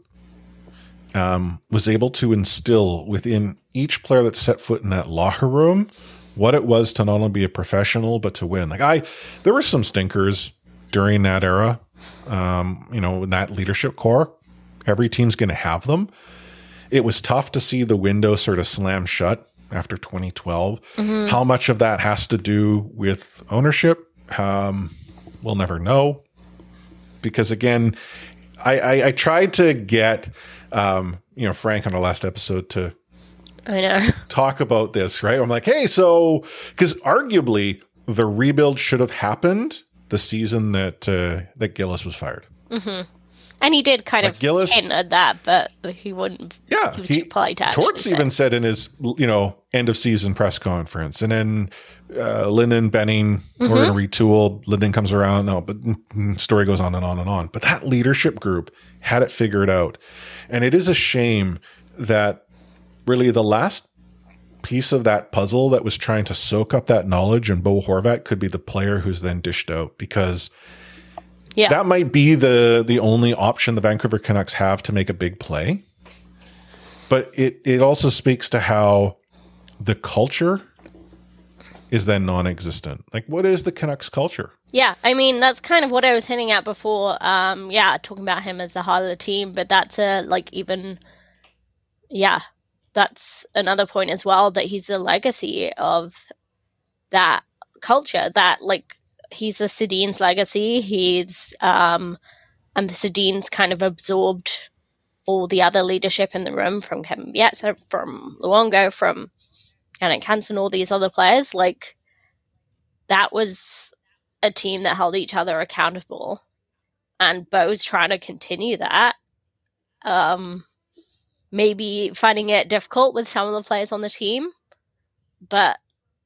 um, was able to instill within each player that set foot in that locker room what it was to not only be a professional, but to win. Like I, there were some stinkers during that era, um, you know, in that leadership core. Every team's going to have them. It was tough to see the window sort of slam shut after twenty twelve.
Mhm.
How much of that has to do with ownership? Um, we'll never know. Because again, I, I, I tried to get, um, you know, Frank on our last episode to
I know.
talk about this, right? I'm like, hey, so, because arguably the rebuild should have happened the season that uh, that Gillis was fired.
hmm And he did kind
Like
of
Gillis-
hint at that, but he wouldn't.
Yeah,
he was
he-
too polite to actually
Torts
say.
even said in his, you know, end of season press conference, and then uh, Linden, Benning, we're going to retool. Linden comes around, no, but mm, story goes on and on and on. But that leadership group had it figured out, and it is a shame that really the last piece of that puzzle that was trying to soak up that knowledge, and Bo Horvat could be the player who's then dished out, because
Yeah.
that might be the the only option the Vancouver Canucks have to make a big play. But it, it also speaks to how the culture is then non-existent. Like, what is the Canucks culture?
Yeah, I mean that's kind of what I was hinting at before. Um, yeah, talking about him as the heart of the team, but that's a like even, yeah, that's another point as well, that he's the legacy of that culture. That like he's the Sedin's legacy. He's um, and the Sedin's kind of absorbed all the other leadership in the room, from Kevin Bieksa, from Luongo, from Yannick Hansen, all these other players. Like that was a team that held each other accountable, and Bo's trying to continue that. Um, maybe finding it difficult with some of the players on the team, but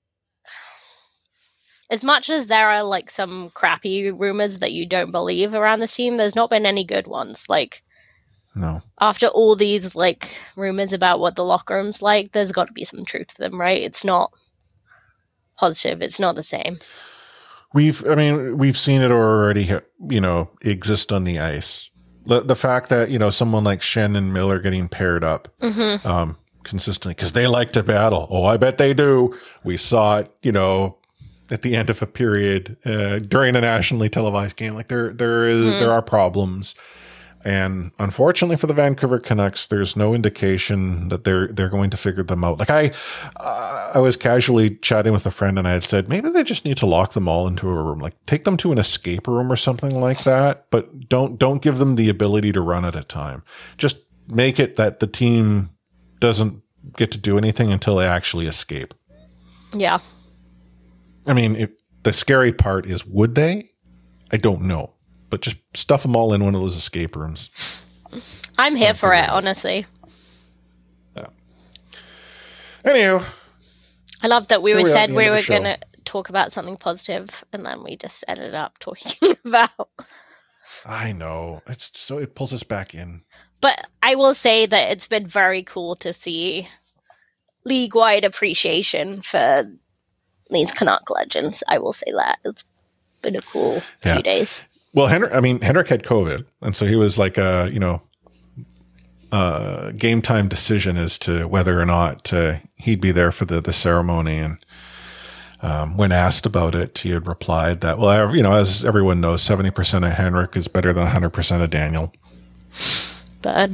as much as there are like some crappy rumors that you don't believe around this team, there's not been any good ones. Like
No.
after all these like rumors about what the locker room's like, there's got to be some truth to them, right? It's not positive. It's not the same.
We've, I mean, we've seen it already, you know, exist on the ice. The, the fact that, you know, someone like Shen and Miller getting paired up
Mhm.
um, consistently because they like to battle. Oh, I bet they do. We saw it, you know, at the end of a period uh, during a nationally televised game. Like there, there is,
Mhm.
there are problems. And unfortunately for the Vancouver Canucks, there's no indication that they're they're going to figure them out. Like I, uh, I was casually chatting with a friend, and I had said maybe they just need to lock them all into a room, like take them to an escape room or something like that. But don't don't give them the ability to run at a time. Just make it that the team doesn't get to do anything until they actually escape.
Yeah.
I mean, if, the scary part is, would they? I don't know. But just stuff them all in one of those escape rooms.
I'm here for it, honestly.
Anywho,
I love that we
Here
were
we are at
said
the
we
end of
were
the show.
going to talk about something positive, and then we just ended up talking about.
I know. It's so it pulls us back in.
But I will say that it's been very cool to see league-wide appreciation for these Canuck legends. I will say that it's been a cool
Yeah.
few days.
Well, Henrik, I mean, Henrik had COVID, and so he was like a, you know, uh, game time decision as to whether or not uh, he'd be there for the, the ceremony. And um, when asked about it, he had replied that, well, you know, as everyone knows, seventy percent of Henrik is better than one hundred percent of Daniel.
But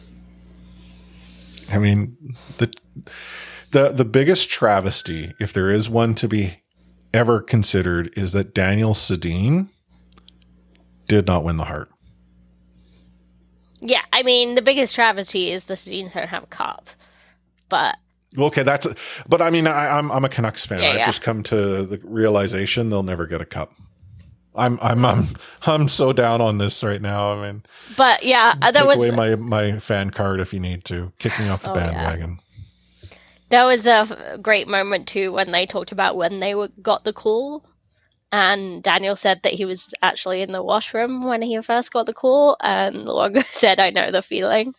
I mean, the the the biggest travesty, if there is one to be ever considered, is that Daniel Sedin did not win the Hart.
yeah, I mean, the biggest travesty is the Sedins don't have a cup. But
Okay, that's. But I mean, I, I'm I'm a Canucks fan.
Yeah,
I've
yeah.
just come to the realization they'll never get a cup. I'm I'm I'm I'm so down on this right now. I mean,
but yeah, uh, there
take
was
away my my fan card if you need to. Kick me off the
Oh, yeah.
bandwagon.
there was a f- great moment too when they talked about when they were, got the call, and Daniel said that he was actually in the washroom when he first got the call, and Luongo said, "I know the feeling."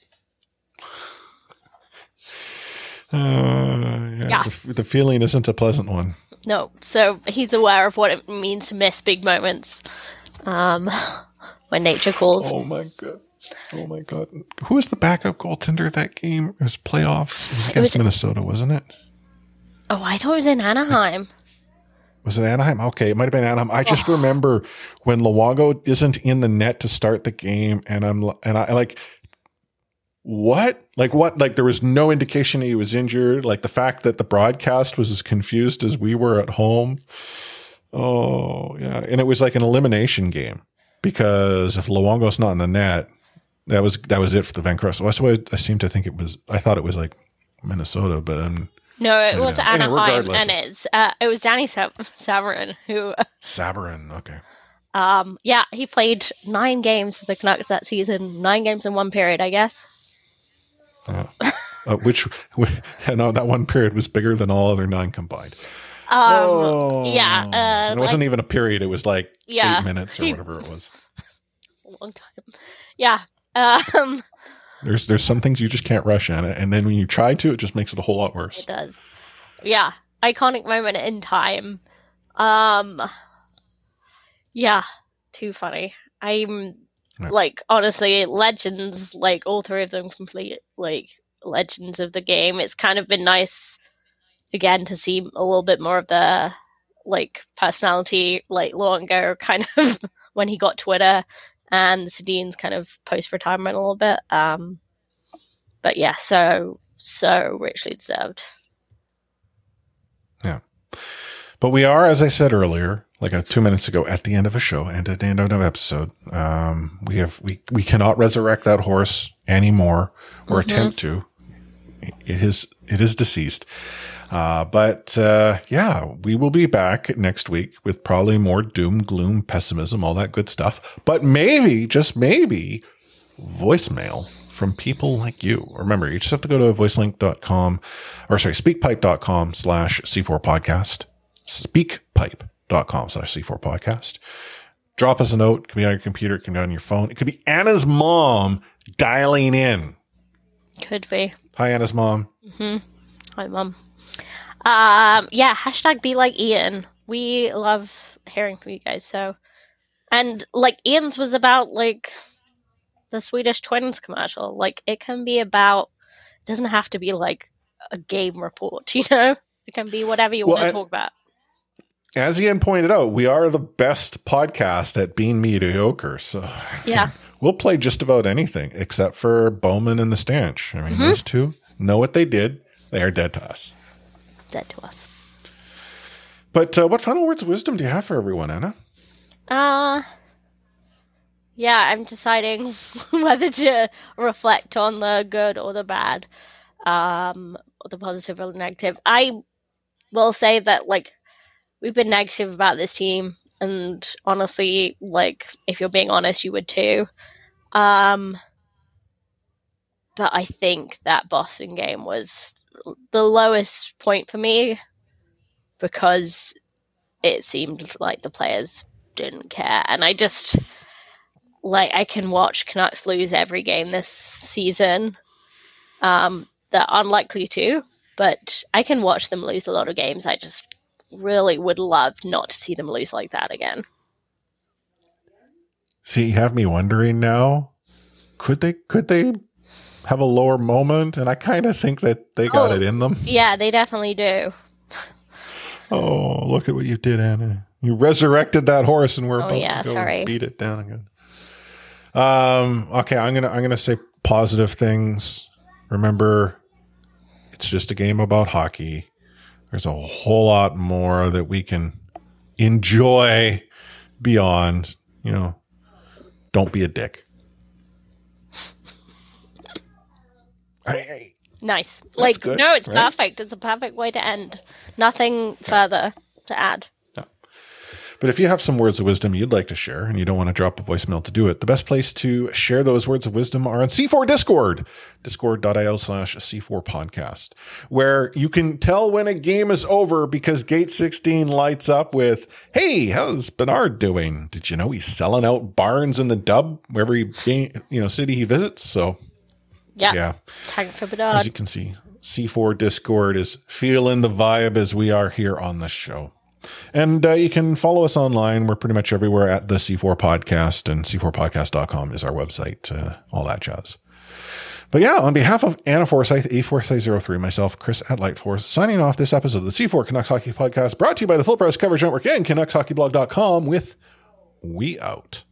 Uh, yeah,
Yeah.
The, the feeling isn't a pleasant one.
No, so he's aware of what it means to miss big moments um, when nature calls.
Oh my god! Oh my god! Who was the backup goaltender that game? It was playoffs. It was against
was-
Minnesota, wasn't it?
Oh, I thought it was in Anaheim.
Was it Anaheim? Okay, it might have been Anaheim. I just remember when Luongo isn't in the net to start the game, and I'm and I like what? Like what? Like there was no indication he was injured. Like the fact that the broadcast was as confused as we were at home. Oh yeah, and it was like an elimination game because if Luongo's not in the net, that was that was it for the Vancouver. So that's why I seem to think it was. I thought it was like Minnesota, but um.
No, it
Maybe
was
not. Anyway,
Anaheim,
regardless.
and it's uh, it was Danny Sav- Savarin who,
Sabrin, okay.
um, yeah, he played nine games for the Canucks that season, nine games in one period, I guess.
Uh, uh, which, no, that one period was bigger than all other nine combined.
Um,
Oh.
yeah, uh,
And it wasn't
like-
even a period. It was like
Yeah.
eight minutes or
He-
whatever it was.
It's a long time. Yeah, um,
There's there's some things you just can't rush, Anna, and then when you try to, it just makes it a whole lot worse.
it does. Yeah, iconic moment in time. Um, yeah, too funny. I'm
Yeah.
like honestly legends, like all three of them, complete like legends of the game. It's kind of been nice again to see a little bit more of the like personality, like Luongo kind of when he got Twitter, and Sedin's kind of post retirement a little bit. Um, but yeah, so so richly deserved.
Yeah. But we are, as I said earlier, like uh, two minutes ago, at the end of a show and at the end of an episode. Um, we have we we cannot resurrect that horse anymore or
Mhm.
attempt to. It is it is deceased. Uh, but uh, yeah, we will be back next week with probably more doom, gloom, pessimism, all that good stuff. But maybe, just maybe, voicemail from people like you. Remember, you just have to go to voicelink dot com or sorry, speakpipe.com slash C4 podcast. Speakpipe.com slash C4 podcast. Drop us a note. It can be on your computer. It can be on your phone. It could be Anna's mom dialing in.
Could be.
Hi, Anna's mom.
hmm Hi, Mum. Um, yeah, hashtag be like Ian. We love hearing from you guys. So, and like Ian's was about like the Swedish Twins commercial. Like it can be about. It doesn't have to be like a game report. You know, it can be whatever you
Well,
want to
I-
talk about.
As Ian pointed out, we are the best podcast at being mediocre. So
Yeah.
we'll play just about anything except for Bowman and the Stanch. I mean,
Mhm.
those two know what they did. They are dead to us.
Dead to us.
But uh, what final words of wisdom do you have for everyone, Anna?
Uh yeah, I'm deciding whether to reflect on the good or the bad, um, or the positive or the negative. I will say that like we've been negative about this team, and honestly, like if you're being honest, you would too. Um, but I think that Boston game was the lowest point for me because it seemed like the players didn't care, and I just like I can watch Canucks lose every game this season. Um, they're unlikely to, but I can watch them lose a lot of games. I just really would love not to see them lose like that again.
See, you have me wondering now, could they could they have a lower moment? And I kind of think that they got
Oh.
it in them.
Yeah, they definitely do.
Oh, look at what you did, Anna. You resurrected that horse and we're
Oh,
about
yeah,
to go
sorry.
beat it down again. Um, okay, I'm gonna I'm gonna say positive things. Remember, it's just a game about hockey. There's a whole lot more that we can enjoy beyond, you know, don't be a dick. I, I,
Nice. Like,
good,
no, it's
right?
perfect. It's a perfect way to end. Nothing further to add.
But if you have some words of wisdom you'd like to share and you don't want to drop a voicemail to do it, the best place to share those words of wisdom are on C four Discord, discord.io slash C4 podcast, where you can tell when a game is over because Gate sixteen lights up with, hey, how's Bernard doing? Did you know he's selling out barns in the dub every game, you know, city he visits? So
yeah,
yeah.
Tag for Bernard.
As you can see, C four Discord is feeling the vibe as we are here on the show. And uh, you can follow us online. We're pretty much everywhere at the C four Podcast, and C four podcast dot com is our website, uh, all that jazz. But yeah, on behalf of Anna Forsyth, A Forsyth zero three, myself, Chris at Lightforce, signing off this episode of the C four Canucks Hockey Podcast, brought to you by the Full Press Coverage Network and Canucks Hockey Blog dot com with We Out.